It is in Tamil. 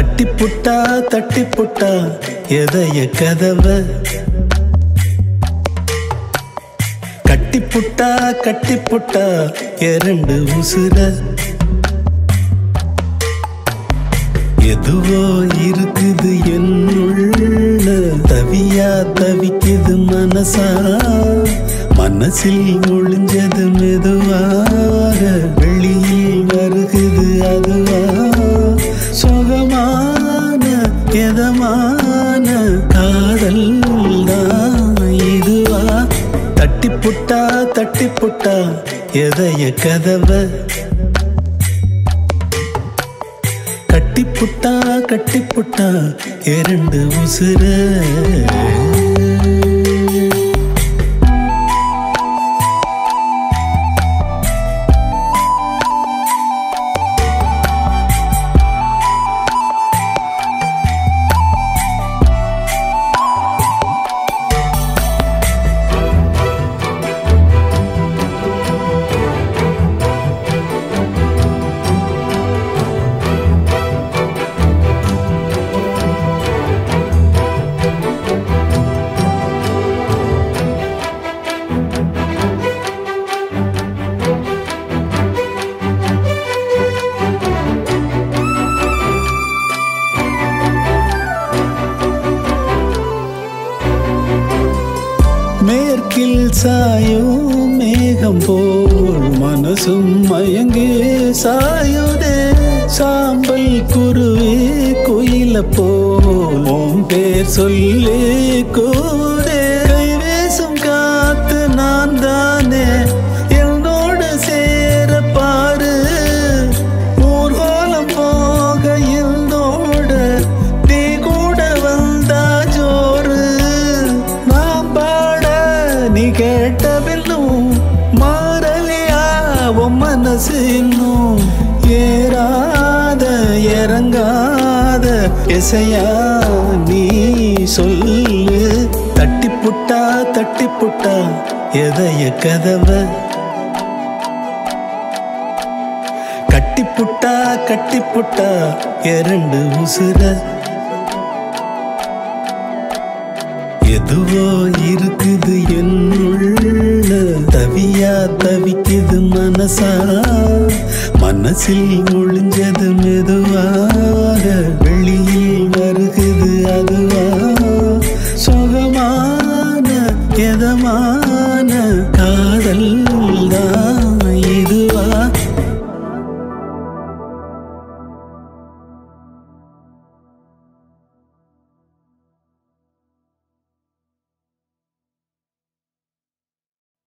தட்டி புட்டா எதைய கதவ கட்டி புட்டா இரண்டு உசுர எதுவோ இருக்குது என்னுள்ள தவியா தவிக்குது மனசா மனசில் ஒளிஞ்சது மெதுவாக வெளியில் வருகுது அதுவா சுகமான எதமான காதல் தான் இதுவா தட்டி புட்டா எதைய கதவ கட்டி புட்டா இரண்டு உசுர மேற்கில் சாயும் மேகம் போல் மனசும் மயங்கே சாயுதே சாம்பல் குருவே குயில போல் உன் பேர் சொல்லி கூடே கைவேசும் காத்து நான் தானே என்னோடு சேர பாரு ஊர்வலம் போக என்னோட நீ கூட வந்தா ஜோறு நீ கேட்ட பின்னும் மாறலியா உன் மனசு இன்னும் ஏறாத இறங்காத இசையா நீ சொல்லு தட்டி புட்டா எதைய கதவ கட்டி புட்டா இரண்டு உசுர எதுவோ இருக்குது என்னுள்ள தவியா தவிக்குது மனசா மனசில் ஒளிஞ்சது மெதுவாக வெளியே